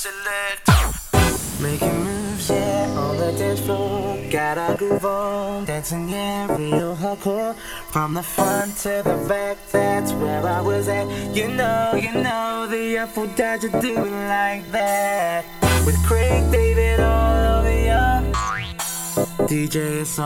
Making moves, yeah, on the dance floor. Gotta groove on, dancing, yeah, real hardcore. From the front to the back, that's where I was at. You know, the Apple Dodger do it like that. With Craig David all over ya. DJ, it's